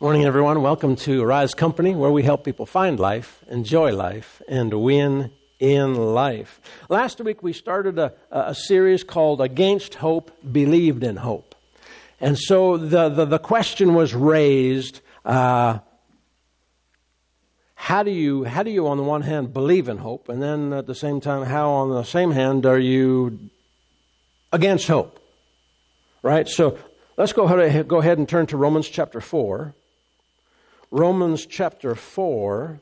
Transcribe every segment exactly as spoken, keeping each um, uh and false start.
Morning, everyone. Welcome to Arise Company, where we help people find life, enjoy life, and win in life. Last week, we started a, a series called Against Hope, Believed in Hope. And so the, the, the question was raised, uh, how do you, how do you, on the one hand, believe in hope? And then at the same time, how, on the same hand, are you against hope? Right? So let's go ahead, go ahead and turn to Romans chapter four. Romans chapter four,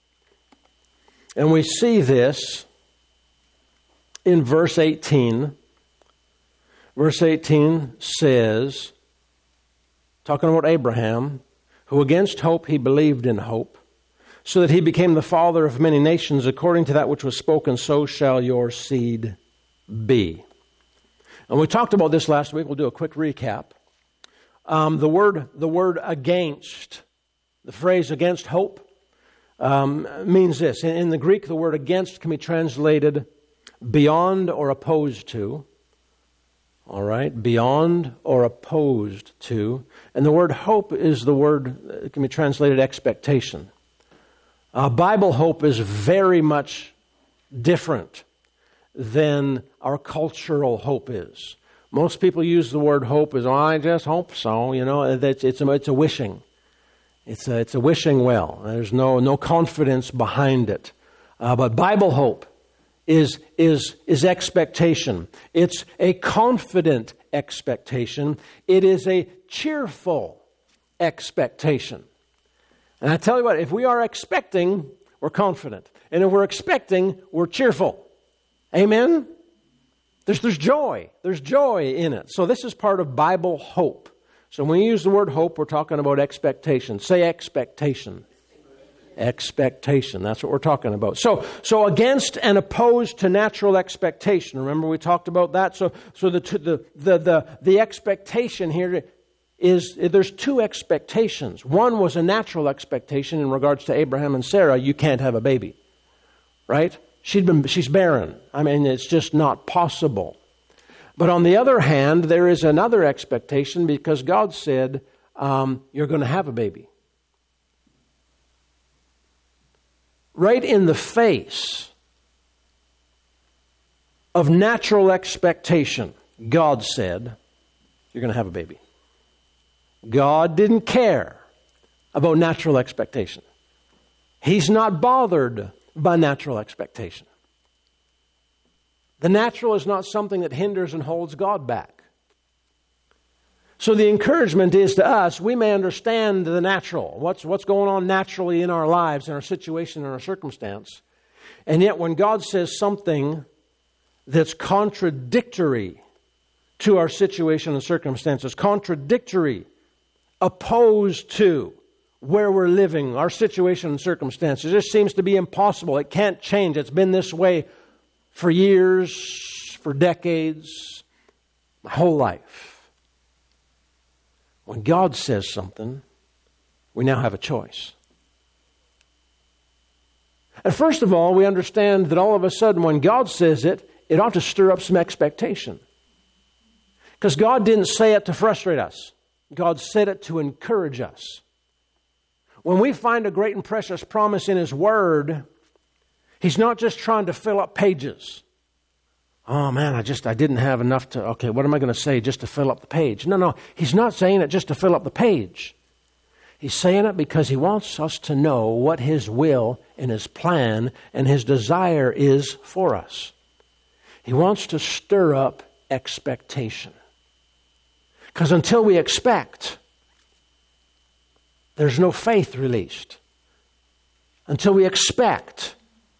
and we see this in verse eighteen. Verse eighteen says, talking about Abraham, who against hope he believed in hope, so that he became the father of many nations, according to that which was spoken, so shall your seed be. And we talked about this last week. We'll do a quick recap. Um, the word, the word against, the phrase against hope, um, means this. In, in the Greek, the word against can be translated beyond or opposed to. All right, beyond or opposed to. And the word hope is the word, it can be translated expectation. Uh, Bible hope is very much different than our cultural hope is. Most people use the word hope as, oh, I just hope so. You know, it's, it's, a, it's a wishing. It's a, it's a wishing well. There's no, no confidence behind it. Uh, but Bible hope is, is, is expectation. It's a confident expectation. It is a cheerful expectation. And I tell you what, if we are expecting, we're confident. And if we're expecting, we're cheerful. Amen? There's, there's joy. There's joy in it. So this is part of Bible hope. So when we use the word hope, we're talking about expectation. Say expectation. Expectation. That's what we're talking about. So, so against and opposed to natural expectation. Remember we talked about that? So, so the, the, the, the, the expectation here is, there's two expectations. One was a natural expectation in regards to Abraham and Sarah. You can't have a baby. Right? She'd been, she's barren. I mean, it's just not possible. But on the other hand, there is another expectation because God said, um, you're going to have a baby. Right in the face of natural expectation, God said, you're going to have a baby. God didn't care about natural expectation. He's not bothered by natural expectation. The natural is not something that hinders and holds God back. So the encouragement is to us, we may understand the natural, what's, what's going on naturally in our lives, in our situation, in our circumstance. And yet when God says something that's contradictory to our situation and circumstances, contradictory, opposed to where we're living, our situation and circumstances, it just seems to be impossible. It can't change. It's been this way for years, for decades, my whole life. When God says something, we now have a choice. And first of all, we understand that all of a sudden when God says it, it ought to stir up some expectation. Because God didn't say it to frustrate us. God said it to encourage us. When we find a great and precious promise in His Word, He's not just trying to fill up pages. Oh man, I just, I didn't have enough to, okay, what am I going to say just to fill up the page? No, no, He's not saying it just to fill up the page. He's saying it because He wants us to know what His will and His plan and His desire is for us. He wants to stir up expectation. Because until we expect, there's no faith released. Until we expect.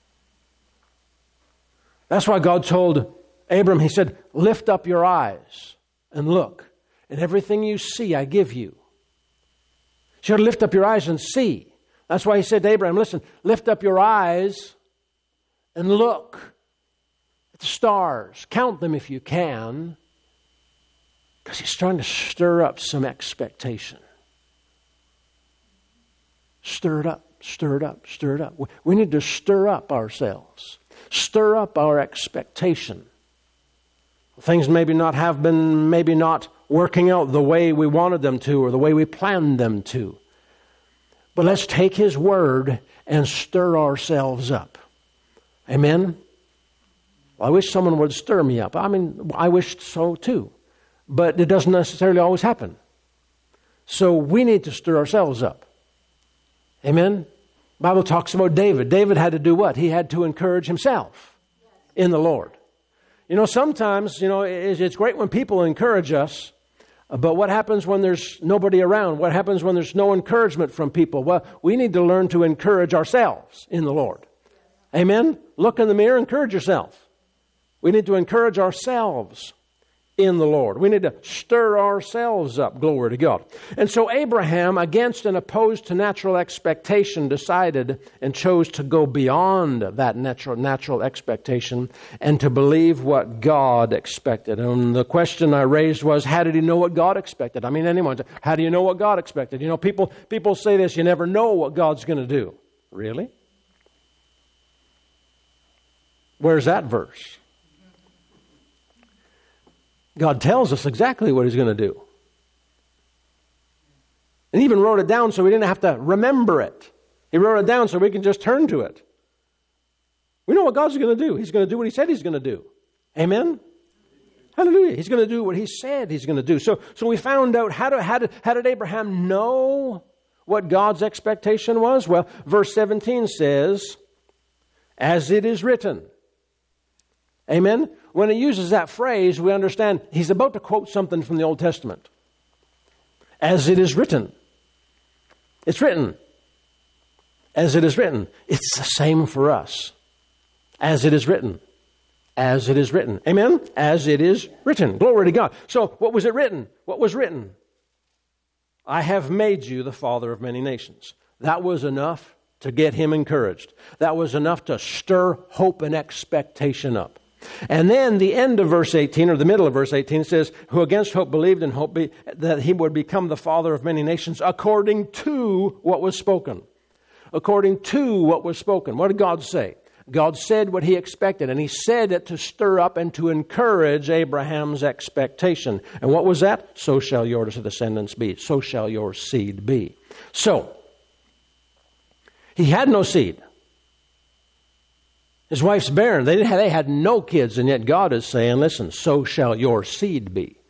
That's why God told Abram, He said, lift up your eyes and look. And everything you see, I give you. You ought to lift up your eyes and see. That's why He said to Abraham, listen, lift up your eyes and look at the stars. Count them if you can. Because He's trying to stir up some expectation. Stir it up, stir it up, stir it up. We need to stir up ourselves. Stir up our expectation. Things maybe not have been, maybe not working out the way we wanted them to or the way we planned them to. But let's take His Word and stir ourselves up. Amen? Well, I wish someone would stir me up. I mean, I wished so too. But it doesn't necessarily always happen. So we need to stir ourselves up. Amen? The Bible talks about David. David had to do what? He had to encourage himself in the Lord. You know, sometimes, you know, it's great when people encourage us, but what happens when there's nobody around? What happens when there's no encouragement from people? Well, we need to learn to encourage ourselves in the Lord. Amen? Look in the mirror, encourage yourself. We need to encourage ourselves in the Lord. We need to stir ourselves up. Glory to God. And so Abraham, against and opposed to natural expectation, decided and chose to go beyond that natural, natural expectation and to believe what God expected. And the question I raised was, how did he know what God expected? I mean, anyone, how do you know what God expected? You know, people, people say this, you never know what God's going to do. Really? Where's that verse? God tells us exactly what He's going to do. And He even wrote it down so we didn't have to remember it. He wrote it down so we can just turn to it. We know what God's going to do. He's going to do what He said He's going to do. Amen? Hallelujah. He's going to do what He said He's going to do. So, so we found out, how, do, how, did, how did Abraham know what God's expectation was? Well, verse seventeen says, as it is written. Amen? When he uses that phrase, we understand he's about to quote something from the Old Testament. As it is written. It's written. As it is written. It's the same for us. As it is written. As it is written. Amen? As it is written. Glory to God. So, what was it written? What was written? I have made you the father of many nations. That was enough to get him encouraged. That was enough to stir hope and expectation up. And then the end of verse eighteen, or the middle of verse eighteen, says, who against hope believed in hope be, that he would become the father of many nations according to what was spoken. According to what was spoken. What did God say? God said what He expected, and He said it to stir up and to encourage Abraham's expectation. And what was that? So shall your descendants be. So shall your seed be. So, he had no seed. His wife's barren. They, didn't have, they had no kids, and yet God is saying, listen, so shall your seed be.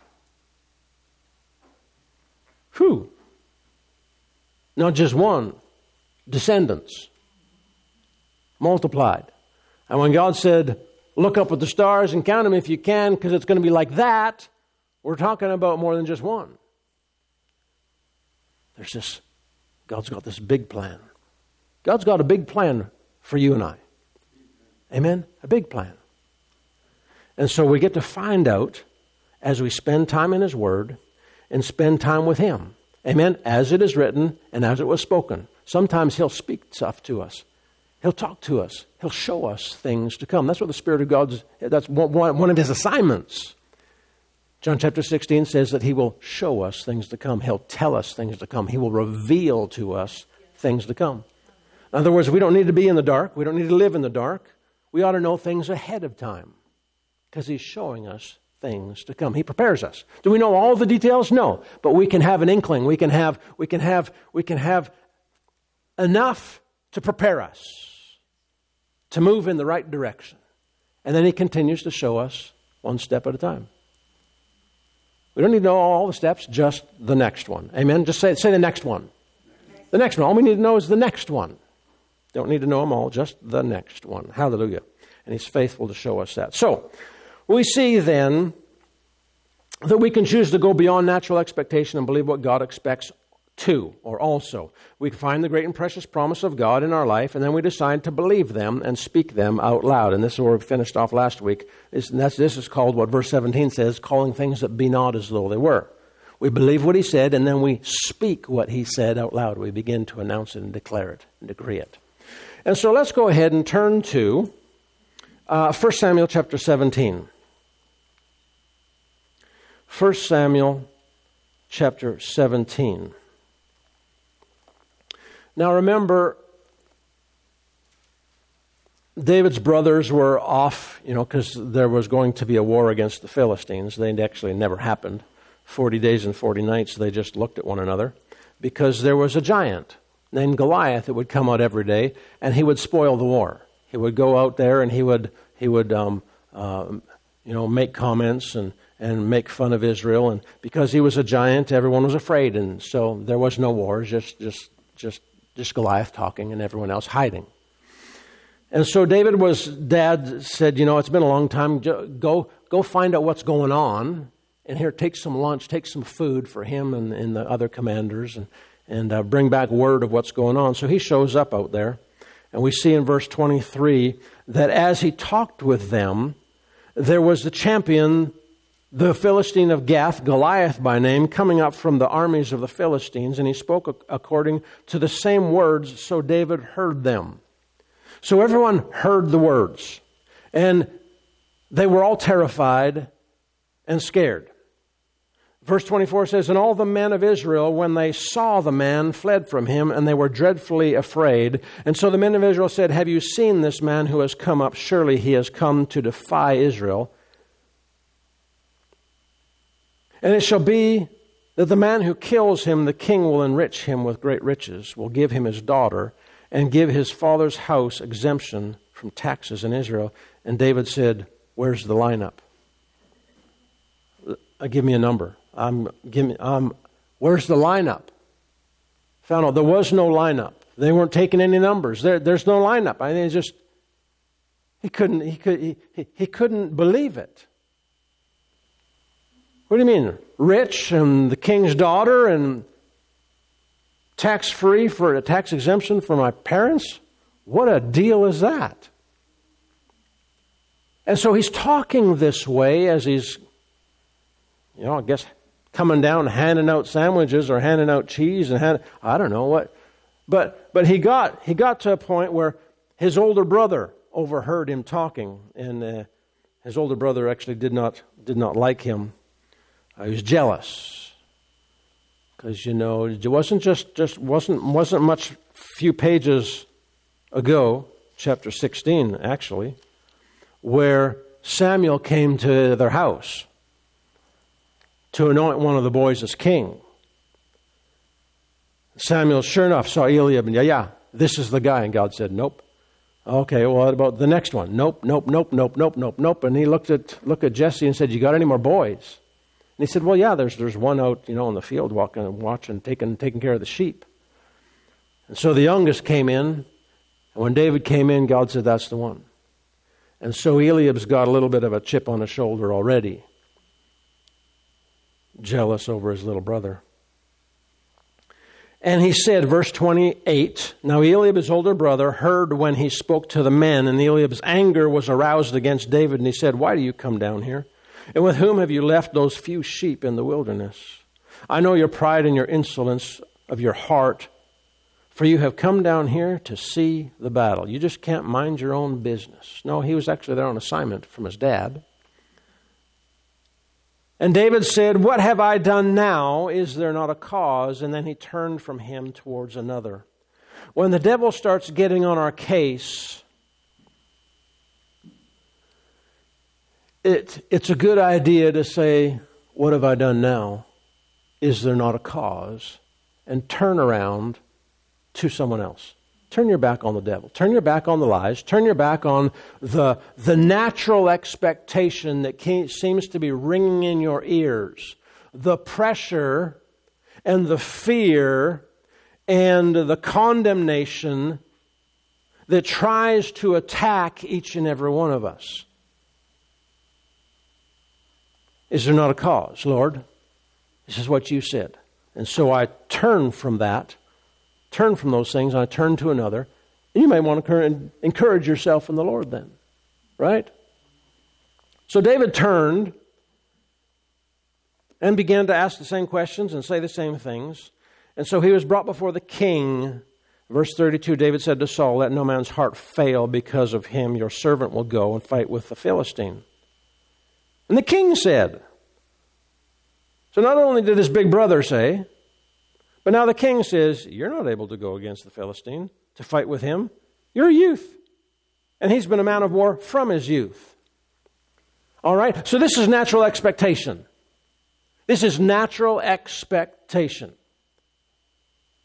Whew. Not just one. Descendants. Multiplied. And when God said, look up at the stars and count them if you can, because it's going to be like that, we're talking about more than just one. There's this, God's got this big plan. God's got a big plan for you and I. Amen? A big plan. And so we get to find out as we spend time in His Word and spend time with Him. Amen? As it is written and as it was spoken. Sometimes He'll speak stuff to us. He'll talk to us. He'll show us things to come. That's what the Spirit of God's, that's one, one of His assignments. John chapter sixteen says that He will show us things to come. He'll tell us things to come. He will reveal to us things to come. In other words, we don't need to be in the dark. We don't need to live in the dark. We ought to know things ahead of time because He's showing us things to come. He prepares us. Do we know all the details? No, but we can have an inkling. We can have, we can have, we can have enough to prepare us to move in the right direction. And then He continues to show us one step at a time. We don't need to know all the steps, just the next one. Amen? Just say, say the next one. The next one. All we need to know is the next one. Don't need to know them all, just the next one. Hallelujah. And He's faithful to show us that. So, we see then that we can choose to go beyond natural expectation and believe what God expects too, or also. We find the great and precious promise of God in our life, and then we decide to believe them and speak them out loud. And this is where we finished off last week. This, that's, this is called what verse seventeen says, calling things that be not as though they were. We believe what He said, and then we speak what He said out loud. We begin to announce it and declare it and decree it. And so let's go ahead and turn to uh, First Samuel chapter seventeen. First Samuel chapter seventeen. Now remember, David's brothers were off, you know, because there was going to be a war against the Philistines. They actually never happened. Forty days and forty nights, they just looked at one another because there was a giant named Goliath that would come out every day, and he would spoil the war. He would go out there and he would he would um, uh, you know make comments and, and make fun of Israel, and because he was a giant, everyone was afraid, and so there was no wars, just just just just Goliath talking and everyone else hiding. And so David was, Dad said, you know, it's been a long time. Go go find out what's going on. And here, take some lunch, take some food for him and, and the other commanders, and, and uh, bring back word of what's going on. So he shows up out there. And we see in verse twenty-three that as he talked with them, there was the champion, the Philistine of Gath, Goliath by name, coming up from the armies of the Philistines. And he spoke according to the same words, so David heard them. So everyone heard the words, and they were all terrified and scared. Verse twenty-four says, and all the men of Israel, when they saw the man, fled from him, and they were dreadfully afraid. And so the men of Israel said, have you seen this man who has come up? Surely he has come to defy Israel. And it shall be that the man who kills him, the king will enrich him with great riches, will give him his daughter, and give his father's house exemption from taxes in Israel. And David said, where's the lineup? Uh, give me a number. Um, give me, um, where's the lineup? Found out there was no lineup. They weren't taking any numbers. There, there's no lineup. I mean, it's just, he couldn't, he, could, he, he, he couldn't believe it. What do you mean? Rich and the king's daughter and tax-free for a tax exemption for my parents? What a deal is that? And so he's talking this way as he's, you know, I guess coming down, handing out sandwiches or handing out cheese and hand, I don't know what. But but he got he got to a point where his older brother overheard him talking, and uh, his older brother actually did not did not like him. Uh, he was jealous. Because, you know, it wasn't just, just wasn't wasn't much few pages ago, chapter sixteen, actually, where Samuel came to their house to anoint one of the boys as king. Samuel, sure enough, saw Eliab, and yeah, yeah, this is the guy. And God said, nope. Okay, well, what about the next one? Nope, nope, nope, nope, nope, nope, nope. And he looked at looked at Jesse and said, you got any more boys? And he said, well, yeah, there's there's one out, you know, in the field walking and watching, taking taking care of the sheep. And so the youngest came in, and when David came in, God said, that's the one. And so Eliab's got a little bit of a chip on his shoulder already, jealous over his little brother. And he said, verse twenty-eight, now Eliab, his older brother, heard when he spoke to the men, and Eliab's anger was aroused against David, and he said, why do you come down here? And with whom have you left those few sheep in the wilderness? I know your pride and your insolence of your heart, for you have come down here to see the battle. You just can't mind your own business. No, he was actually there on assignment from his dad. And David said, what have I done now? Is there not a cause? And then he turned from him towards another. When the devil starts getting on our case, It, it's a good idea to say, what have I done now? Is there not a cause? And turn around to someone else. Turn your back on the devil. Turn your back on the lies. Turn your back on the, the natural expectation that came, seems to be ringing in your ears. The pressure and the fear and the condemnation that tries to attack each and every one of us. Is there not a cause, Lord? This is what you said. And so I turn from that, turn from those things, and I turn to another. And you may want to encourage yourself in the Lord then, right? So David turned and began to ask the same questions and say the same things. And so he was brought before the king. Verse thirty-two, David said to Saul, let no man's heart fail because of him. Your servant will go and fight with the Philistine. And the king said, so not only did his big brother say, but now the king says, you're not able to go against the Philistine to fight with him. You're a youth. And he's been a man of war from his youth. All right? So this is natural expectation. This is natural expectation.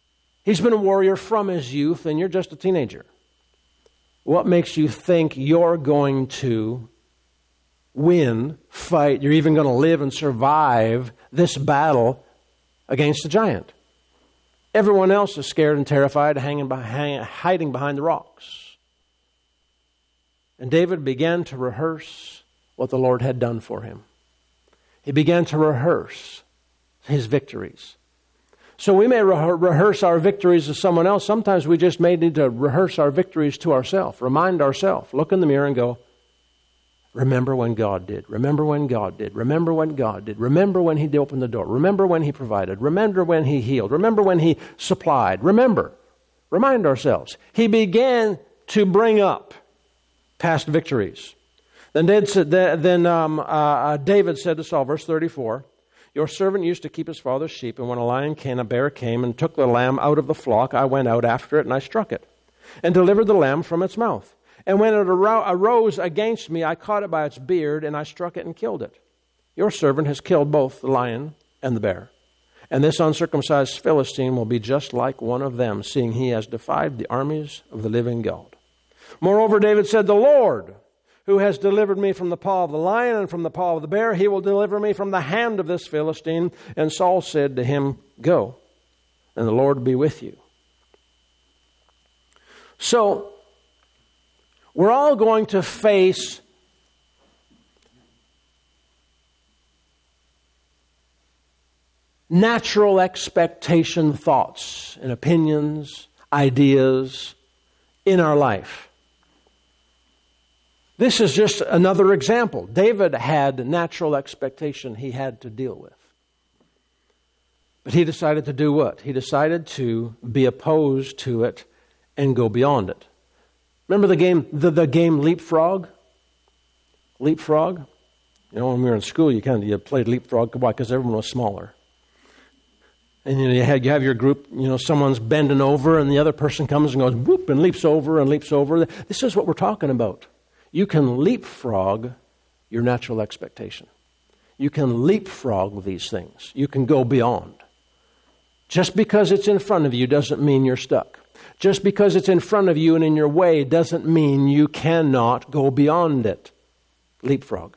He's been a warrior from his youth, and you're just a teenager. What makes you think you're going to win, fight, you're even going to live and survive this battle against the giant? Everyone else is scared and terrified, hanging behind, hiding behind the rocks. And David began to rehearse what the Lord had done for him. He began to rehearse his victories. So we may re- rehearse our victories to someone else. Sometimes we just may need to rehearse our victories to ourselves, remind ourselves, look in the mirror and go, remember when God did. Remember when God did. Remember when God did. Remember when He opened the door. Remember when He provided. Remember when He healed. Remember when He supplied. Remember. Remind ourselves. He began to bring up past victories. Then David, then, um, uh, David said to Saul, verse thirty-four, your servant used to keep his father's sheep, and when a lion came, a bear came and took the lamb out of the flock, I went out after it and I struck it and delivered the lamb from its mouth. And when it arose against me, I caught it by its beard, and I struck it and killed it. Your servant has killed both the lion and the bear. And this uncircumcised Philistine will be just like one of them, seeing he has defied the armies of the living God. Moreover, David said, the Lord, who has delivered me from the paw of the lion and from the paw of the bear, He will deliver me from the hand of this Philistine. And Saul said to him, go, and the Lord be with you. So, we're all going to face natural expectation thoughts and opinions, ideas in our life. This is just another example. David had natural expectation he had to deal with. But he decided to do what? He decided to be opposed to it and go beyond it. Remember the game, the, the game Leapfrog? Leapfrog? You know, when we were in school, you kind of you played Leapfrog. Why? Because everyone was smaller. And you know, you have, you have your group, you know, someone's bending over and the other person comes and goes, whoop, and leaps over and leaps over. This is what we're talking about. You can leapfrog your natural expectation. You can leapfrog these things. You can go beyond. Just because it's in front of you doesn't mean you're stuck. Just because it's in front of you and in your way doesn't mean you cannot go beyond it. Leapfrog.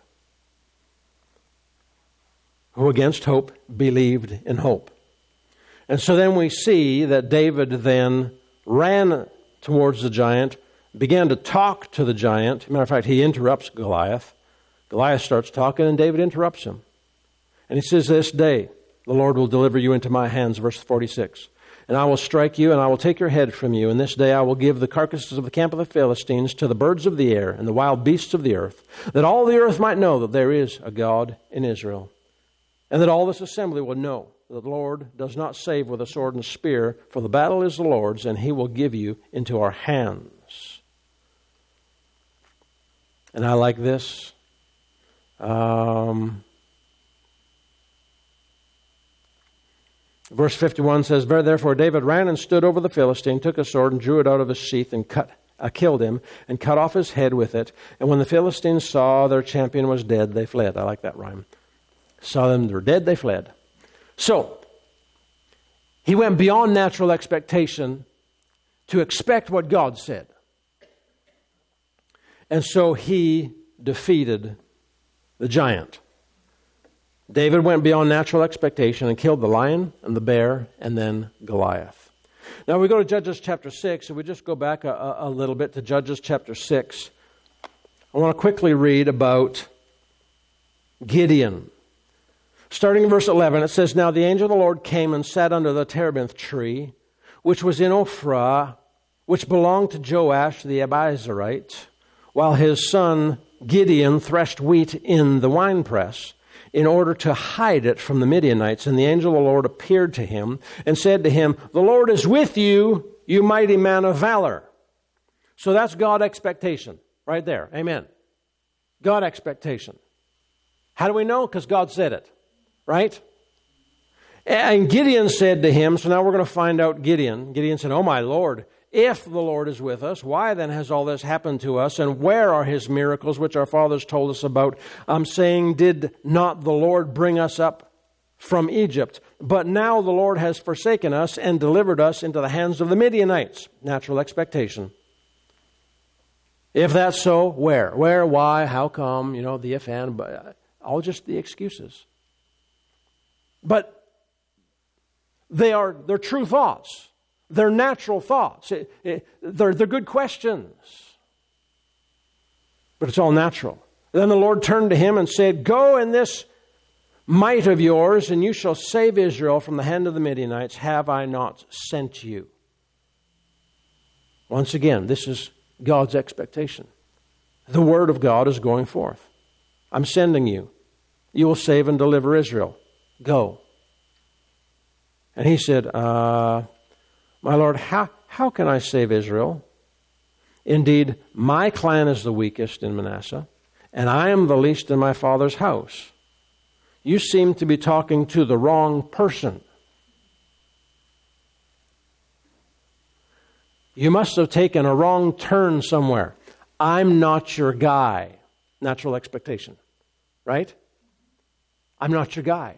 Who against hope believed in hope. And so then we see that David then ran towards the giant, began to talk to the giant. Matter of fact, he interrupts Goliath. Goliath starts talking and David interrupts him. And he says, this day the Lord will deliver you into my hands, verse forty-six. And I will strike you, and I will take your head from you. And this day I will give the carcasses of the camp of the Philistines to the birds of the air and the wild beasts of the earth, that all the earth might know that there is a God in Israel. And that all this assembly will know that the Lord does not save with a sword and spear, for the battle is the Lord's, and He will give you into our hands. And I like this. Um... Verse fifty-one says, therefore David ran and stood over the Philistine, took a sword and drew it out of his sheath and cut, uh, killed him and cut off his head with it. And when the Philistines saw their champion was dead, they fled. I like that rhyme. Saw them, they were dead, they fled. So, he went beyond natural expectation to expect what God said. And so he defeated the giant. David went beyond natural expectation and killed the lion and the bear and then Goliath. Now we go to Judges chapter six, and we just go back a, a little bit to Judges chapter six. I want to quickly read about Gideon. Starting in verse eleven, it says, now the angel of the Lord came and sat under the terebinth tree, which was in Ophrah, which belonged to Joash the Abiezrite, while his son Gideon threshed wheat in the winepress, in order to hide it from the Midianites. And the angel of the Lord appeared to him and said to him, the Lord is with you, you mighty man of valor. So that's God expectation right there. Amen. God expectation. How do we know? Because God said it. Right? And Gideon said to him, so now we're going to find out Gideon. Gideon said, oh my Lord, if the Lord is with us, why then has all this happened to us? And where are His miracles which our fathers told us about? I'm saying, did not the Lord bring us up from Egypt. But now the Lord has forsaken us and delivered us into the hands of the Midianites. Natural expectation. If that's so, where? Where, why, how come, you know, the if and, but all just the excuses. But they are, they're true thoughts. They're natural thoughts. It, it, they're, they're good questions. But it's all natural. Then the Lord turned to him and said, "Go in this might of yours, and you shall save Israel from the hand of the Midianites. Have I not sent you?" Once again, this is God's expectation. The word of God is going forth. I'm sending you. You will save and deliver Israel. Go. And he said, uh, "My Lord, how, how can I save Israel? Indeed, my clan is the weakest in Manasseh, and I am the least in my father's house. You seem to be talking to the wrong person. You must have taken a wrong turn somewhere. I'm not your guy." Natural expectation, right? I'm not your guy.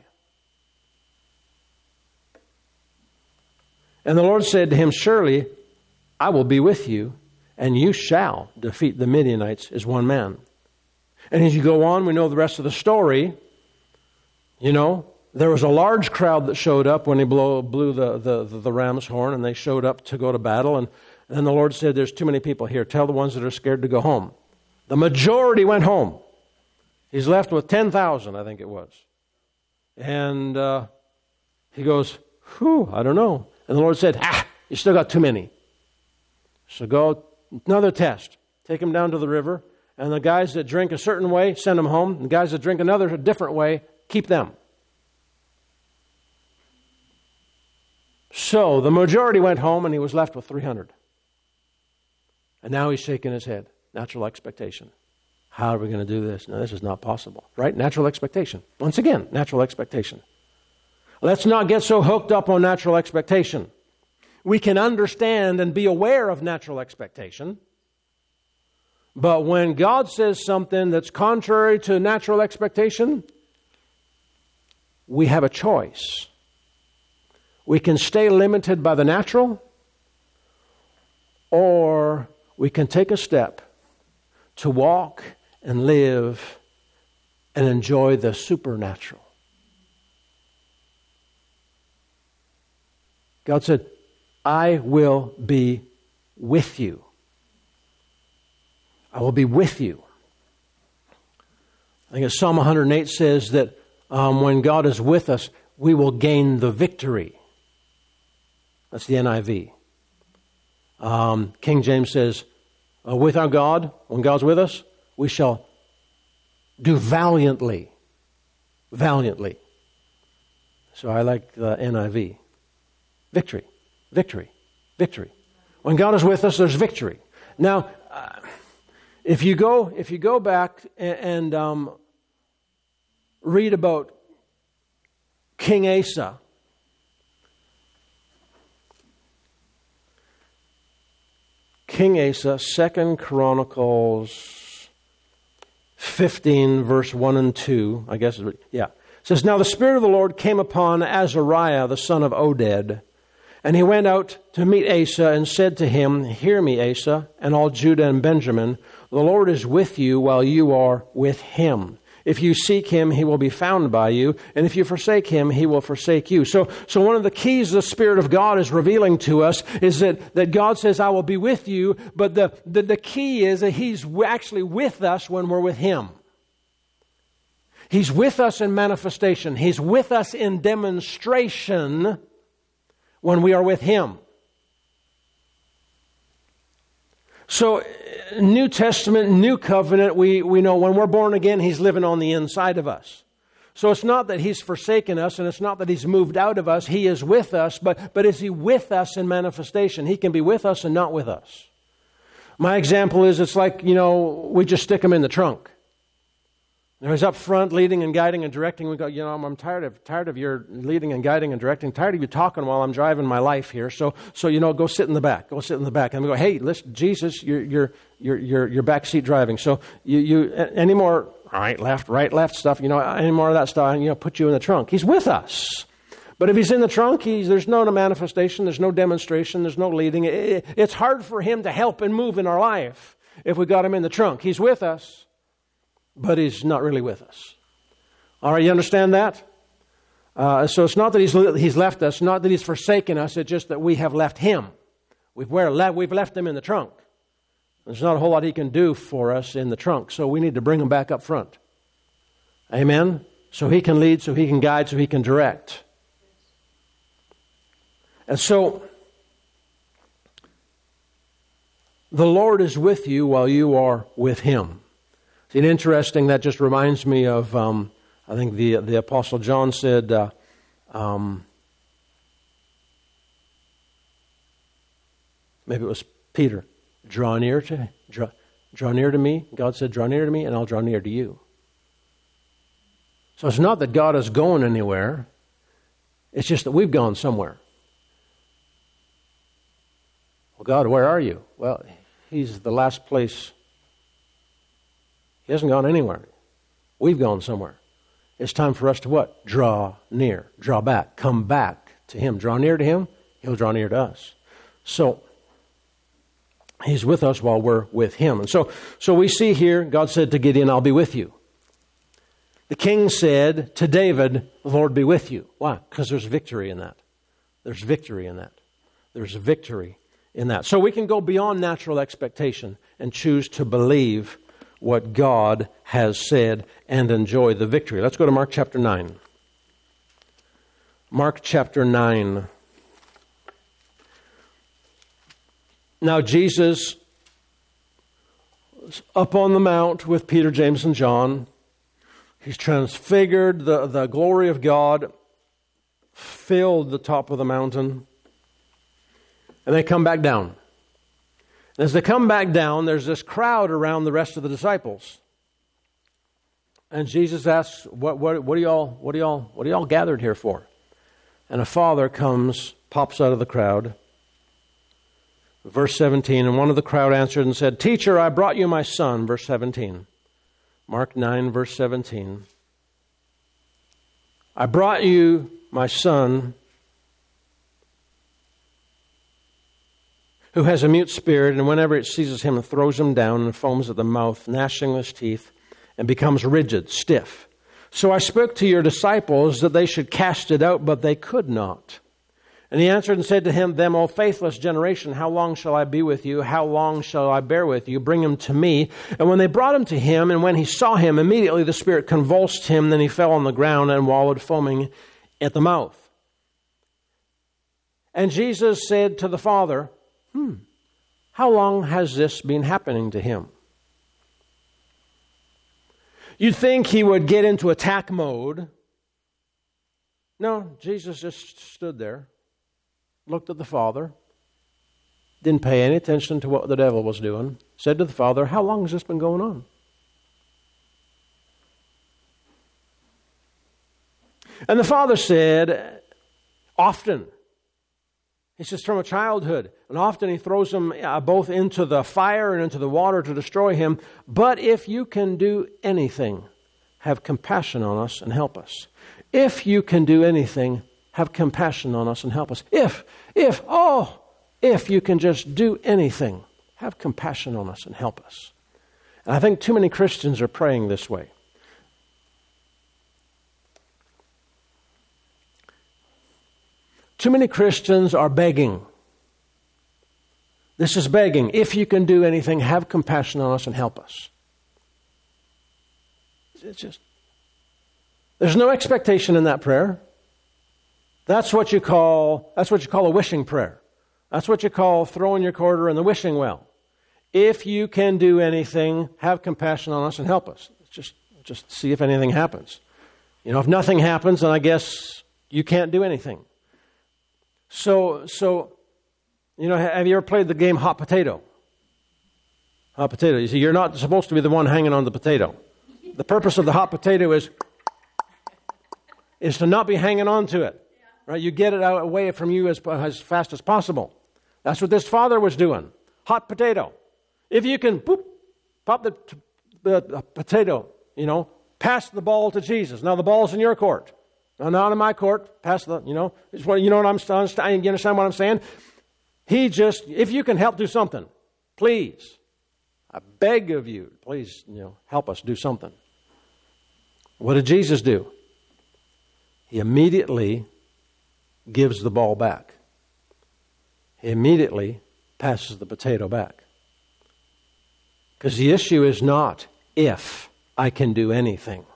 And the Lord said to him, "Surely I will be with you, and you shall defeat the Midianites as one man." And as you go on, we know the rest of the story. You know, there was a large crowd that showed up when he blow, blew the, the, the, the ram's horn, and they showed up to go to battle. And, and then the Lord said, "There's too many people here. Tell the ones that are scared to go home." The majority went home. He's left with ten thousand, I think it was. And uh, he goes, "Whew, I don't know." And the Lord said, "Ah, you still got too many. So go, another test. Take them down to the river, and the guys that drink a certain way, send them home. The guys that drink another a different way, keep them." So the majority went home, and he was left with three hundred. And now he's shaking his head. Natural expectation. How are we going to do this? No, this is not possible. Right? Natural expectation. Once again, natural expectation. Let's not get so hooked up on natural expectation. We can understand and be aware of natural expectation. But when God says something that's contrary to natural expectation, we have a choice. We can stay limited by the natural, or we can take a step to walk and live and enjoy the supernatural. God said, "I will be with you. I will be with you." I think it's Psalm one hundred eight says that um, when God is with us, we will gain the victory. That's the N I V. Um, King James says, uh, with our God, when God's with us, we shall do valiantly. Valiantly. So I like the N I V. Victory, victory, victory. When God is with us, there's victory. Now, uh, if you go if you go back and, and um, read about King Asa, King Asa, Second Chronicles fifteen, verse one and two, I guess, yeah. It says, "Now the Spirit of the Lord came upon Azariah, the son of Oded, and he went out to meet Asa and said to him, 'Hear me, Asa, and all Judah and Benjamin. The Lord is with you while you are with him. If you seek him, he will be found by you. And if you forsake him, he will forsake you.'" So, so one of the keys the Spirit of God is revealing to us is that, that God says, "I will be with you." But the, the, the key is that he's actually with us when we're with him. He's with us in manifestation. He's with us in demonstration when we are with him. So, New Testament, New Covenant, we, we know when we're born again, he's living on the inside of us. So it's not that he's forsaken us, and it's not that he's moved out of us. He is with us, but, but is he with us in manifestation? He can be with us and not with us. My example is, it's like, you know, we just stick him in the trunk. Now he's up front leading and guiding and directing. We go, you know, I'm, I'm tired of tired of your leading and guiding and directing. Tired of you talking while I'm driving my life here. So, so you know, go sit in the back. Go sit in the back. And we go, hey, listen, Jesus, you're you're you're you're, you're back seat driving. So you you any more right, left, right, left stuff, you know, any more of that stuff, you know, put you in the trunk. He's with us. But if he's in the trunk, he's, there's no manifestation, there's no demonstration, there's no leading. It, it's hard for him to help and move in our life if we got him in the trunk. He's with us, but he's not really with us. All right, you understand that? Uh, so it's not that he's, he's left us, not that he's forsaken us, it's just that we have left him. We've, we've left him in the trunk. There's not a whole lot he can do for us in the trunk, so we need to bring him back up front. Amen? So he can lead, so he can guide, so he can direct. And so, the Lord is with you while you are with him. See, interesting, that just reminds me of, um, I think the the Apostle John said, uh, um, maybe it was Peter, draw near to draw, draw near to me. God said, draw near to me and I'll draw near to you. So it's not that God is going anywhere. It's just that we've gone somewhere. Well, God, where are you? Well, he's the last place. He hasn't gone anywhere. We've gone somewhere. It's time for us to what? Draw near. Draw back. Come back to him. Draw near to him. He'll draw near to us. So, he's with us while we're with him. And so, so we see here, God said to Gideon, I'll be with you. The king said to David, the Lord be with you. Why? Because there's victory in that. There's victory in that. There's victory in that. So we can go beyond natural expectation and choose to believe what God has said and enjoy the victory. Let's go to Mark chapter nine. Mark chapter nine. Now Jesus was up on the mount with Peter, James, and John. He's transfigured. The, the glory of God filled the top of the mountain. And they come back down. And as they come back down, there's this crowd around the rest of the disciples. And Jesus asks, what, what, what, are y'all, what, are y'all, what are y'all gathered here for? And a father comes, pops out of the crowd. Verse seventeen, and one of the crowd answered and said, Teacher, I brought you my son. Verse seventeen. Mark nine, verse seventeen. I brought you my son, who has a mute spirit, and whenever it seizes him, it throws him down and foams at the mouth, gnashing his teeth, and becomes rigid, stiff. So I spoke to your disciples that they should cast it out, but they could not. And he answered and said to him, Them, O faithless generation, how long shall I be with you? How long shall I bear with you? Bring him to me. And when they brought him to him, and when he saw him, immediately the spirit convulsed him, then he fell on the ground and wallowed, foaming at the mouth. And Jesus said to the father, Hmm, how long has this been happening to him? You'd think he would get into attack mode. No, Jesus just stood there, looked at the father, didn't pay any attention to what the devil was doing, said to the father, how long has this been going on? And the father said, often. He says, from a childhood. And often he throws them uh, both into the fire and into the water to destroy him. But if you can do anything, have compassion on us and help us. If you can do anything, have compassion on us and help us. If, if, oh, if you can just do anything, have compassion on us and help us. And I think too many Christians are praying this way. Too many Christians are begging. This is begging. If you can do anything, have compassion on us and help us. It's just, there's no expectation in that prayer. That's what you call, that's what you call a wishing prayer. That's what you call throwing your quarter in the wishing well. If you can do anything, have compassion on us and help us. Just, just see if anything happens. You know, if nothing happens, then I guess you can't do anything. So, so, you know, have you ever played the game Hot Potato? Hot Potato. You see, you're not supposed to be the one hanging on the potato. The purpose of the hot potato is, is to not be hanging on to it. Right? You get it out away from you as, as fast as possible. That's what this father was doing. Hot potato. If you can, boop, pop the, the, the potato you know, pass the ball to Jesus. Now the ball's in your court. Now, not in my court. Pass the, you know, you know what I'm saying? You understand what I'm saying? He just, if you can help do something, please, I beg of you, please, you know, help us do something. What did Jesus do? He immediately gives the ball back. He immediately passes the potato back. Because the issue is not if I can do anything.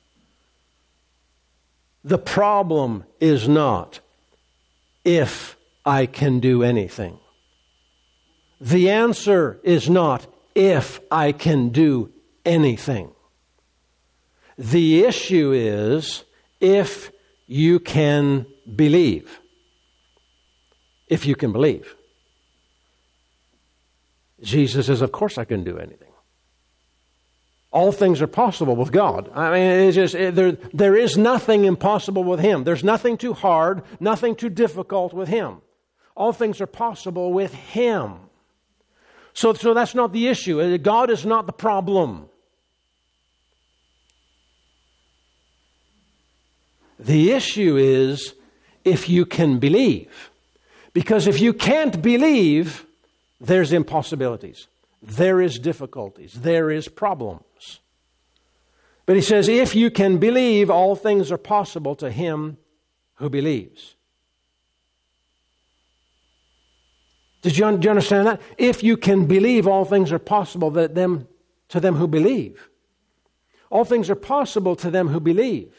The problem is not if I can do anything. The answer is not if I can do anything. The issue is if you can believe. If you can believe. Jesus says, of course I can do anything. All things are possible with God. I mean, it's just, it, there, there is nothing impossible with Him. There's nothing too hard, nothing too difficult with Him. All things are possible with Him. So, so that's not the issue. God is not the problem. The issue is if you can believe. Because if you can't believe, there's impossibilities. There is difficulties. There is problems. But he says, if you can believe, all things are possible to him who believes. Did you, do you understand that? If you can believe, all things are possible that them, to them who believe. All things are possible to them who believe.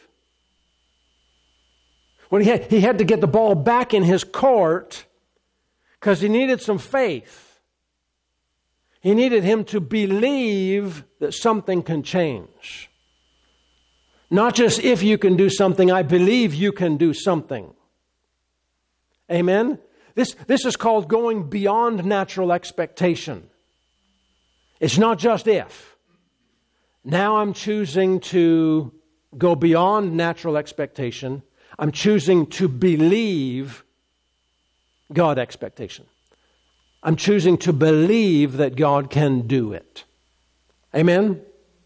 When he had, he had to get the ball back in his court because he needed some faith. He needed him to believe that something can change. Not just if you can do something, I believe you can do something. Amen? This, this is called going beyond natural expectation. It's not just if. Now I'm choosing to go beyond natural expectation. I'm choosing to believe God expectation. I'm choosing to believe that God can do it. Amen?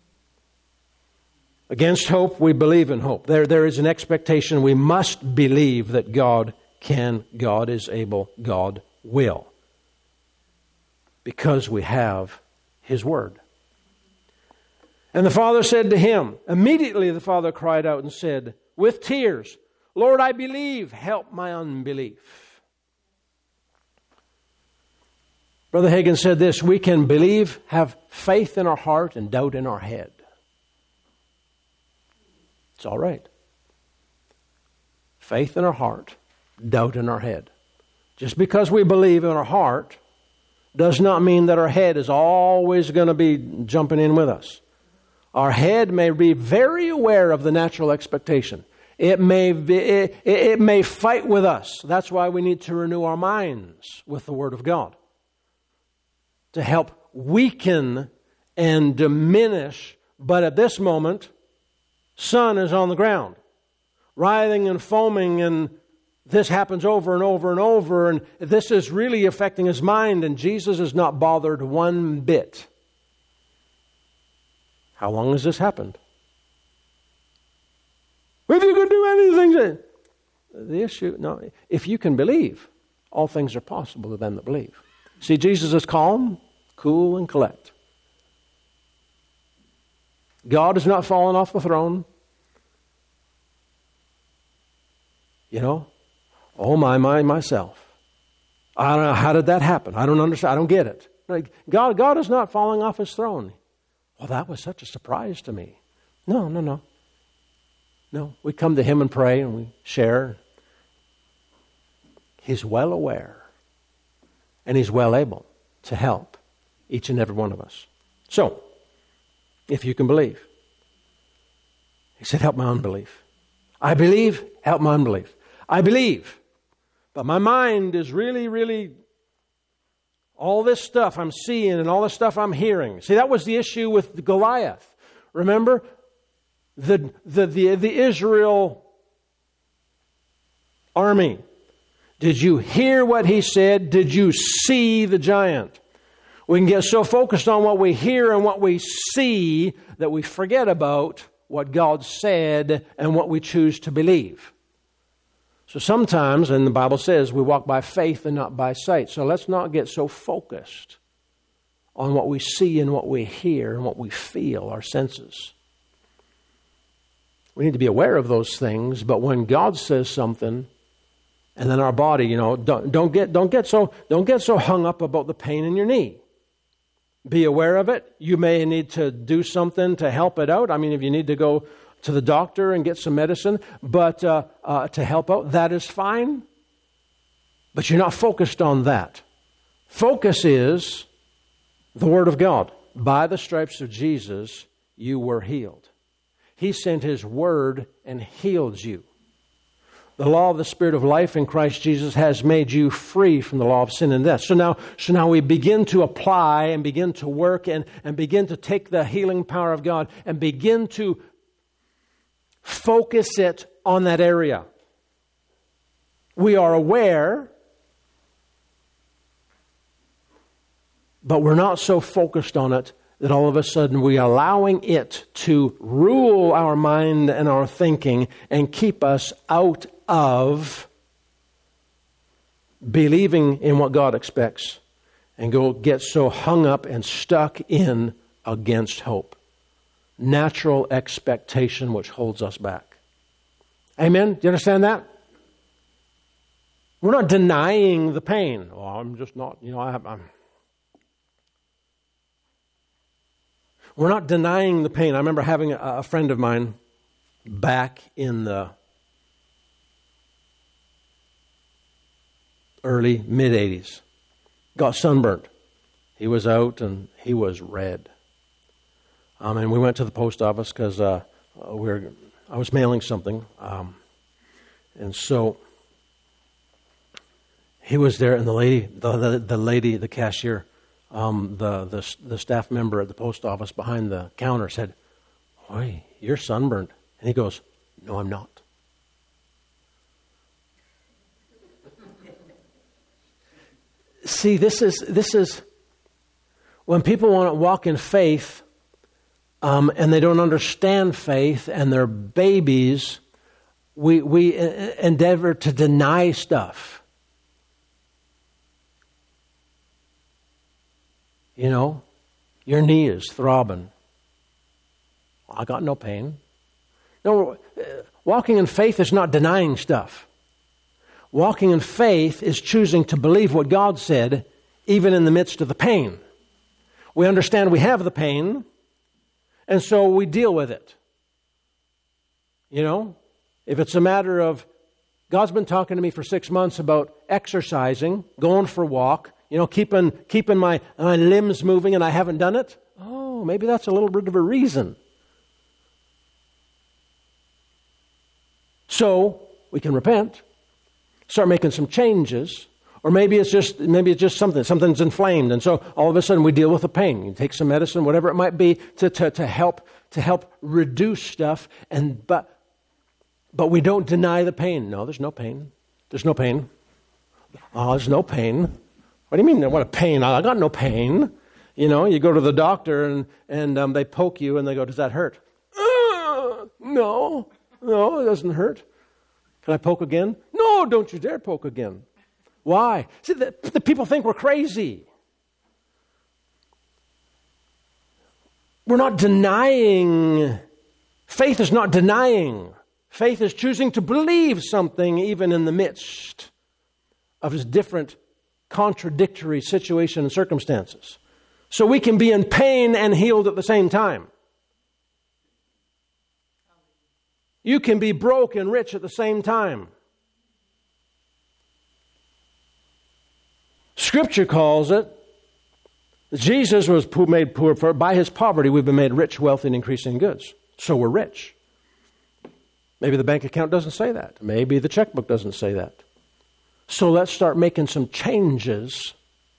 Against hope, we believe in hope. There, there is an expectation. We must believe that God can, God is able, God will. Because we have His Word. And the father said to him, immediately the father cried out and said, with tears, Lord, I believe, help my unbelief. Brother Hagin said this, we can believe, have faith in our heart and doubt in our head. It's all right. Faith in our heart, doubt in our head. Just because we believe in our heart does not mean that our head is always going to be jumping in with us. Our head may be very aware of the natural expectation. It may be, it, it may fight with us. That's why we need to renew our minds with the Word of God. To help weaken and diminish. But at this moment, Son is on the ground, writhing and foaming, and this happens over and over and over, and this is really affecting his mind, and Jesus is not bothered one bit. How long has this happened? If you can do anything, the issue, no, if you can believe, all things are possible to them that believe. See, Jesus is calm, cool, and collect. God has not fallen off the throne. You know, oh my, my, myself. I don't know, how did that happen? I don't understand. I don't get it. Like, God, God is not falling off His throne. Well, that was such a surprise to me. No, no, no. No, we come to Him and pray and we share. He's well aware and He's well able to help each and every one of us. So, if you can believe. He said, help my unbelief. I believe, help my unbelief. I believe, but my mind is really, really, all this stuff I'm seeing and all this stuff I'm hearing. See, that was the issue with Goliath. Remember? The, the, the, the Israel army. Did you hear what he said? Did you see the giant? We can get so focused on what we hear and what we see that we forget about what God said and what we choose to believe. So sometimes, and the Bible says, we walk by faith and not by sight. So let's not get so focused on what we see and what we hear and what we feel, our senses. We need to be aware of those things, but when God says something, and then our body, you know, don't, don't get don't get so don't get so hung up about the pain in your knee. Be aware of it. You may need to do something to help it out. I mean, if you need to go to the doctor and get some medicine, but uh, uh, to help out, that is fine. But you're not focused on that. Focus is the Word of God. By the stripes of Jesus, you were healed. He sent His Word and healed you. The law of the Spirit of life in Christ Jesus has made you free from the law of sin and death. So now, so now we begin to apply and begin to work and, and begin to take the healing power of God and begin to focus it on that area. We are aware, but we're not so focused on it that all of a sudden we're allowing it to rule our mind and our thinking and keep us out of believing in what God expects and go get so hung up and stuck in against hope. Natural expectation which holds us back. Amen? Do you understand that? We're not denying the pain. Oh, I'm just not, you know, I have, I'm... We're not denying the pain. I remember having a, a friend of mine back in the early, mid-eighties. Got sunburned. He was out and he was red. Um, and we went to the post office because uh, we were, I was mailing something. Um, and so he was there, and the lady, the, the, the lady, the cashier, Um, the, the the staff member at the post office behind the counter said, "Boy, you're sunburned." And he goes, "No, I'm not." See, this is this is when people want to walk in faith, um, and they don't understand faith, and they're babies. We we endeavor to deny stuff. You know, your knee is throbbing. I got no pain. No, walking in faith is not denying stuff. Walking in faith is choosing to believe what God said, even in the midst of the pain. We understand we have the pain, and so we deal with it. You know, if it's a matter of, God's been talking to me for six months about exercising, going for a walk, you know, keeping keeping my, my limbs moving, and I haven't done it. Oh, maybe that's a little bit of a reason. So we can repent, start making some changes, or maybe it's just maybe it's just something something's inflamed, and so all of a sudden we deal with the pain. You take some medicine, whatever it might be, to to, to help to help reduce stuff, and but but we don't deny the pain. No, there's no pain. There's no pain. Oh, there's no pain. What do you mean, what a pain? I got no pain. You know, you go to the doctor and, and um, they poke you and they go, does that hurt? Uh, no, no, it doesn't hurt. Can I poke again? No, don't you dare poke again. Why? See, the, the people think we're crazy. We're not denying. Faith is not denying. Faith is choosing to believe something even in the midst of its different contradictory situation and circumstances. So we can be in pain and healed at the same time. You can be broke and rich at the same time. Scripture calls it, Jesus was made poor, for by His poverty we've been made rich, wealthy, and increasing in goods. So we're rich. Maybe the bank account doesn't say that. Maybe the checkbook doesn't say that. So let's start making some changes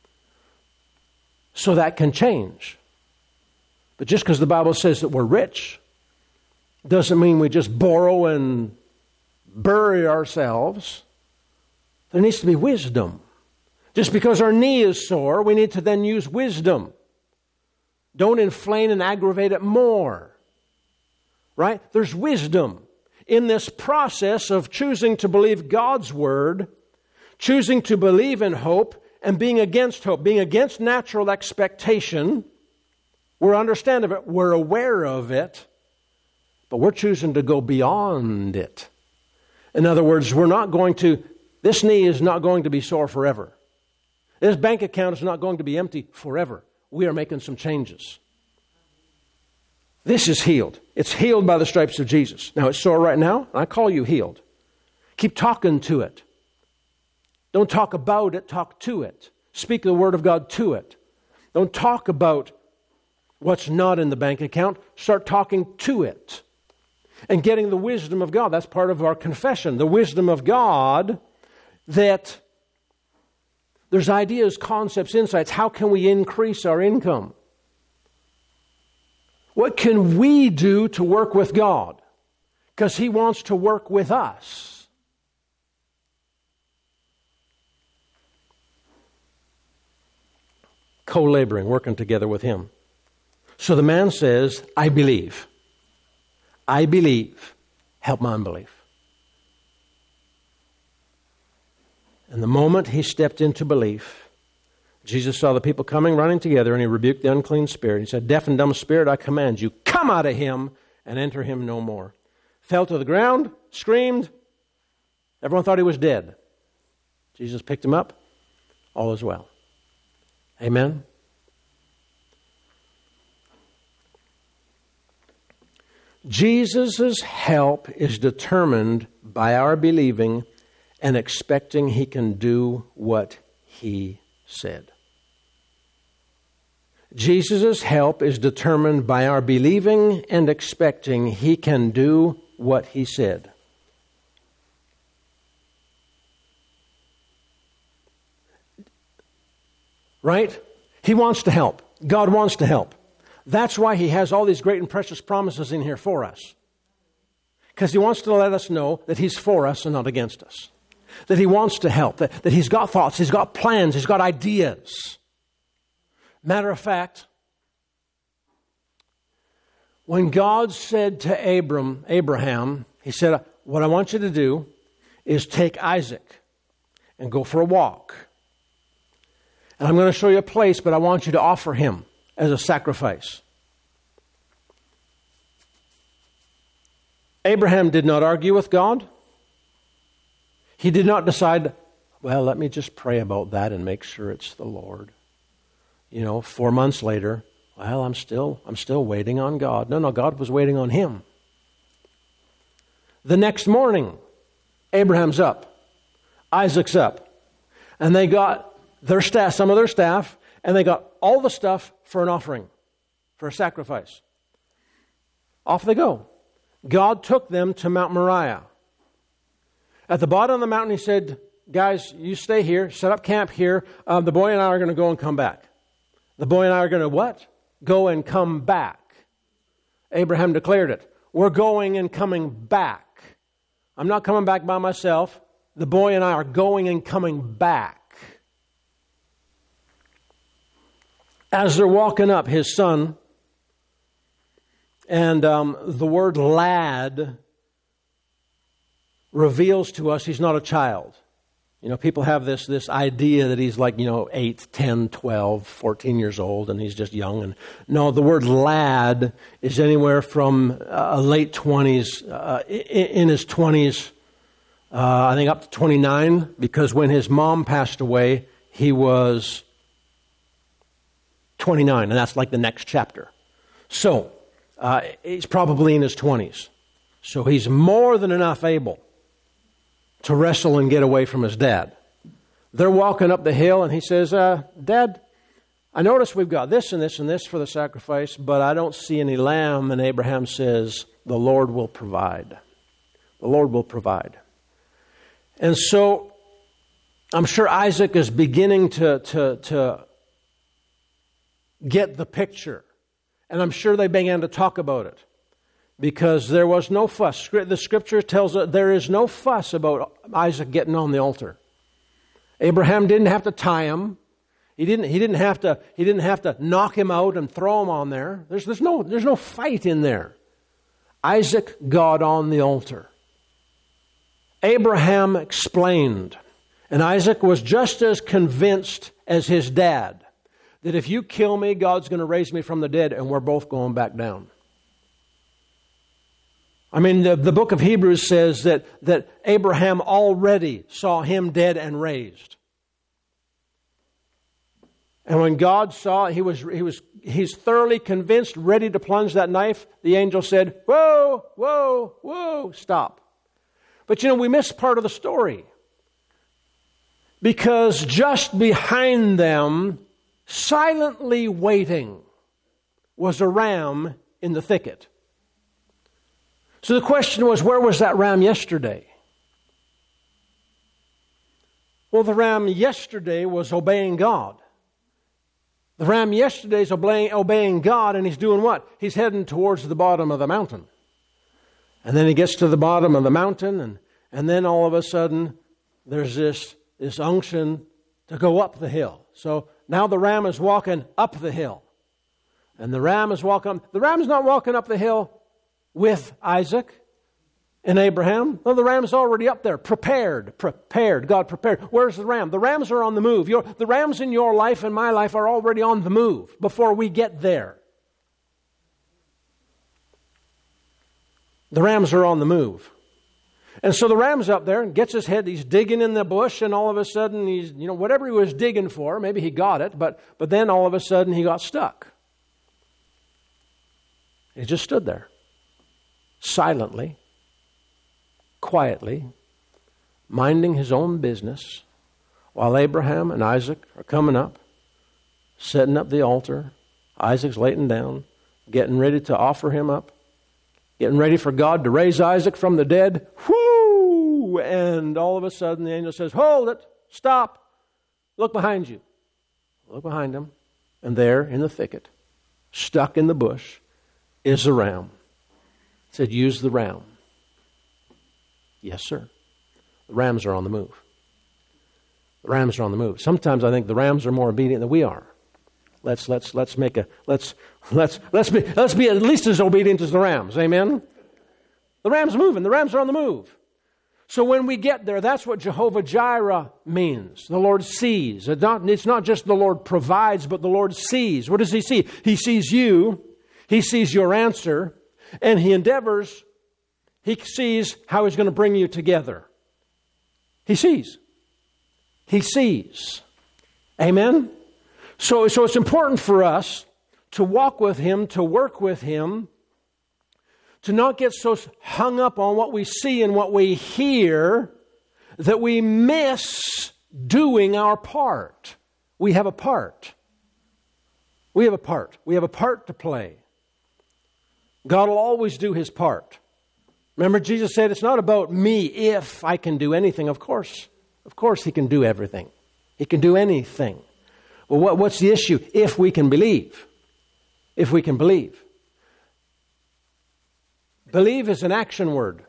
so that can change. But just because the Bible says that we're rich doesn't mean we just borrow and bury ourselves. There needs to be wisdom. Just because our knee is sore, we need to then use wisdom. Don't inflame and aggravate it more. Right? There's wisdom in this process of choosing to believe God's Word, choosing to believe in hope, and being against hope, being against natural expectation. We're understanding of it, we're aware of it, but we're choosing to go beyond it. In other words, we're not going to, this knee is not going to be sore forever. This bank account is not going to be empty forever. We are making some changes. This is healed. It's healed by the stripes of Jesus. Now, it's sore right now, and I call you healed. Keep talking to it. Don't talk about it, talk to it. Speak the Word of God to it. Don't talk about what's not in the bank account. Start talking to it. And getting the wisdom of God. That's part of our confession. The wisdom of God, that there's ideas, concepts, insights. How can we increase our income? What can we do to work with God? Because He wants to work with us. Co-laboring, working together with Him. So the man says, I believe. I believe. Help my unbelief. And the moment he stepped into belief, Jesus saw the people coming, running together, and He rebuked the unclean spirit. He said, deaf and dumb spirit, I command you, come out of him and enter him no more. Fell to the ground, screamed. Everyone thought he was dead. Jesus picked him up. All is well. Amen. Jesus' help is determined by our believing and expecting He can do what He said. Jesus' help is determined by our believing and expecting He can do what He said. Right? He wants to help. God wants to help. That's why He has all these great and precious promises in here for us. Because He wants to let us know that He's for us and not against us. That He wants to help. That, that He's got thoughts. He's got plans. He's got ideas. Matter of fact, when God said to Abram, Abraham, He said, what I want you to do is take Isaac and go for a walk. And I'm going to show you a place, but I want you to offer him as a sacrifice. Abraham did not argue with God. He did not decide, well, let me just pray about that and make sure it's the Lord. You know, four months later, well, I'm still, I'm still waiting on God. No, no, God was waiting on him. The next morning, Abraham's up. Isaac's up. And they got their staff, some of their staff, and they got all the stuff for an offering, for a sacrifice. Off they go. God took them to Mount Moriah. At the bottom of the mountain, He said, guys, you stay here, set up camp here. Um, the boy and I are going to go and come back. The boy and I are going to what? Go and come back. Abraham declared it. We're going and coming back. I'm not coming back by myself. The boy and I are going and coming back. As they're walking up, his son, and um, the word lad reveals to us he's not a child. You know, people have this this idea that he's like, you know, eight, ten, twelve, fourteen years old, and he's just young. And no, the word lad is anywhere from uh, late twenties, uh, in, in his twenties, uh, I think up to twenty-nine, because when his mom passed away, he was twenty-nine, and that's like the next chapter. So, uh, he's probably in his twenties. So he's more than enough able to wrestle and get away from his dad. They're walking up the hill, and he says, uh, Dad, I notice we've got this and this and this for the sacrifice, but I don't see any lamb. And Abraham says, the Lord will provide. The Lord will provide. And so I'm sure Isaac is beginning to, to, to get the picture. And I'm sure they began to talk about it. Because there was no fuss. The Scripture tells us there is no fuss about Isaac getting on the altar. Abraham didn't have to tie him. He didn't, he didn't have to, he didn't have to knock him out and throw him on there. There's, there's no, there's no fight in there. Isaac, God on the altar. Abraham explained, and Isaac was just as convinced as his dad that if you kill me, God's going to raise me from the dead, and we're both going back down. I mean, the, the book of Hebrews says that, that Abraham already saw him dead and raised. And when God saw it, he was, he was, he's thoroughly convinced, ready to plunge that knife. The angel said, whoa, whoa, whoa, stop. But you know, we missed part of the story. Because just behind them, silently waiting, was a ram in the thicket. So the question was, where was that ram yesterday? Well, the ram yesterday was obeying God. The ram yesterday is obeying, obeying God, and he's doing what? He's heading towards the bottom of the mountain. And then he gets to the bottom of the mountain, and, and then all of a sudden, there's this, this unction to go up the hill. So now the ram is walking up the hill. And the ram is walking, the ram's not walking up the hill with Isaac and Abraham. No, the ram's already up there, prepared, prepared. God prepared. Where's the ram? The rams are on the move. Your, the rams in your life and my life are already on the move before we get there. The rams are on the move. And so the ram's up there and gets his head, he's digging in the bush, and all of a sudden he's, you know, whatever he was digging for, maybe he got it, but, but then all of a sudden he got stuck. He just stood there, silently, quietly, minding his own business, while Abraham and Isaac are coming up, setting up the altar. Isaac's laying down, getting ready to offer him up, getting ready for God to raise Isaac from the dead. Whoo! And all of a sudden the angel says, hold it, stop, look behind you. Look behind him, and there in the thicket, stuck in the bush, is a ram. It said, use the ram. Yes, sir. The rams are on the move. The rams are on the move. Sometimes I think the rams are more obedient than we are. Let's let's let's make a let's let's let's be let's be at least as obedient as the rams. Amen. The ram's moving. The rams are on the move. So when we get there, that's what Jehovah Jireh means. The Lord sees. It's not, it's not just the Lord provides, but the Lord sees. What does He see? He sees you. He sees your answer, and He endeavors. He sees how He's going to bring you together. He sees. He sees. Amen? So, so it's important for us to walk with Him, to work with Him, to not get so hung up on what we see and what we hear that we miss doing our part. We have a part. We have a part. We have a part to play. God will always do His part. Remember, Jesus said, it's not about me if I can do anything. Of course, of course He can do everything. He can do anything. Well, what, what's the issue? If we can believe. If we can believe. Believe is an action word.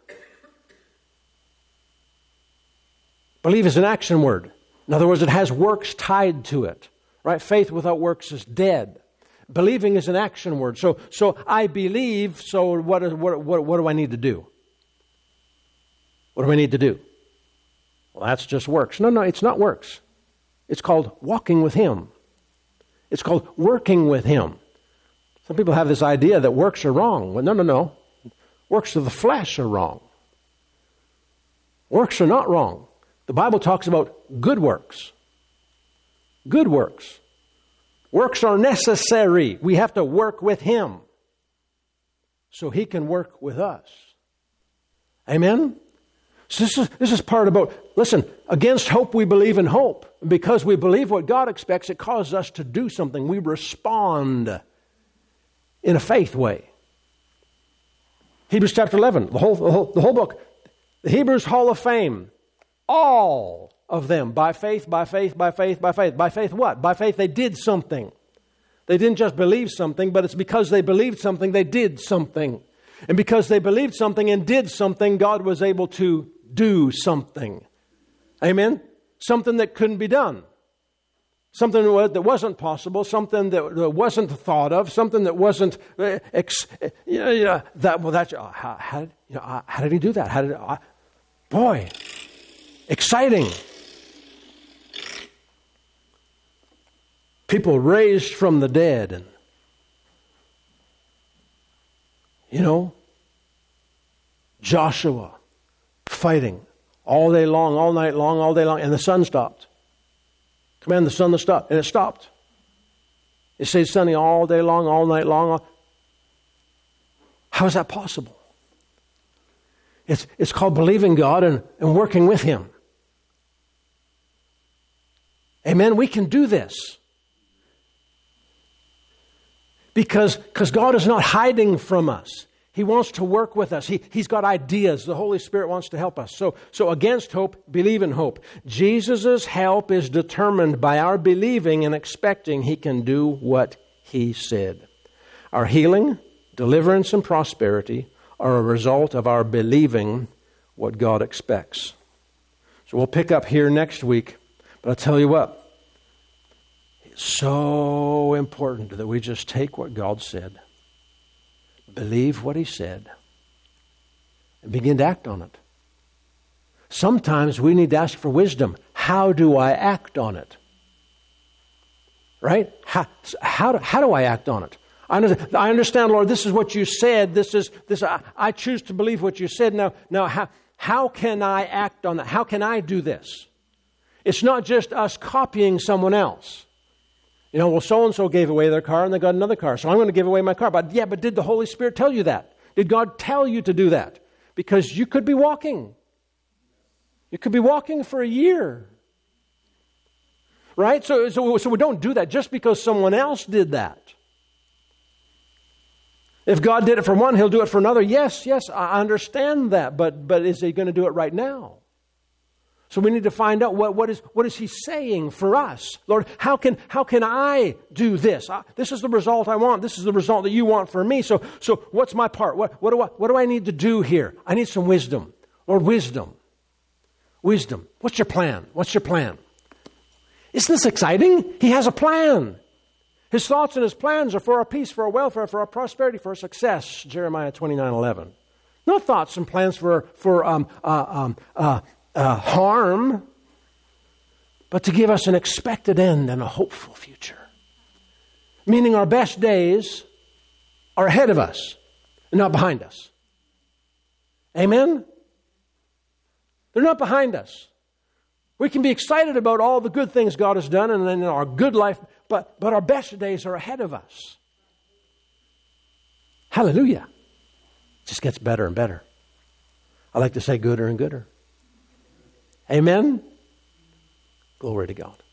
Believe is an action word. In other words, it has works tied to it. Right? Faith without works is dead. Believing is an action word. So, so I believe, so what, is, what, what, what do I need to do? What do I need to do? Well, that's just works. No, no, it's not works. It's called walking with Him. It's called working with Him. Some people have this idea that works are wrong. Well, no, no, no. Works of the flesh are wrong. Works are not wrong. The Bible talks about good works. Good works. Works are necessary. We have to work with Him so He can work with us. Amen? So this is, this is part about, listen, against hope we believe in hope. And because we believe what God expects, it causes us to do something. We respond in a faith way. Hebrews chapter eleven, the whole, the whole, the whole book, the Hebrews Hall of Fame, all of them, by faith, by faith, by faith, by faith. By faith what? By faith they did something. They didn't just believe something, but it's because they believed something, they did something. And because they believed something and did something, God was able to do something. Amen? something that couldn't be done, something that wasn't possible, something that wasn't thought of, something that wasn't, uh, ex, you know, you know, that, well, that's, uh, how, how, did, you know, uh, how did he do that? How did, uh, boy, exciting. People raised from the dead, and, you know, Joshua fighting all day long, all night long, all day long, and the sun stopped. Command the sun to stop, and it stopped. It stays sunny all day long, all night long. How is that possible? It's, it's called believing God and, and working with Him. Amen? We can do this. Because, because God is not hiding from us. He wants to work with us. He, he's got ideas. The Holy Spirit wants to help us. So, so against hope, believe in hope. Jesus' help is determined by our believing and expecting He can do what He said. Our healing, deliverance, and prosperity are a result of our believing what God expects. So we'll pick up here next week. But I'll tell you what. It's so important that we just take what God said, believe what He said, and begin to act on it. Sometimes we need to ask for wisdom. How do I act on it? Right? How, how, do, how do I act on it? I understand, I understand, Lord, this is what you said. This is this. I, I choose to believe what you said. Now, now how, how can I act on that? How can I do this? It's not just us copying someone else. You know, well, so-and-so gave away their car and they got another car, so I'm going to give away my car. But yeah, but did the Holy Spirit tell you that? Did God tell you to do that? Because you could be walking. You could be walking for a year. Right? So, so, so we don't do that just because someone else did that. If God did it for one, He'll do it for another. Yes, yes, I understand that. But, but is He going to do it right now? So we need to find out what, what is what is He saying for us. Lord, how can how can I do this? I, this is the result I want. This is the result that you want for me. So so what's my part? What what do I what do I need to do here? I need some wisdom. Lord, wisdom. Wisdom. What's your plan? What's your plan? Isn't this exciting? He has a plan. His thoughts and His plans are for our peace, for our welfare, for our prosperity, for our success. Jeremiah twenty-nine eleven. Not thoughts and plans for for um uh, um uh. Uh, harm, but to give us an expected end and a hopeful future. Meaning our best days are ahead of us and not behind us. Amen? They're not behind us. We can be excited about all the good things God has done and in our good life, but, but our best days are ahead of us. Hallelujah. It just gets better and better. I like to say gooder and gooder. Amen? Glory to God.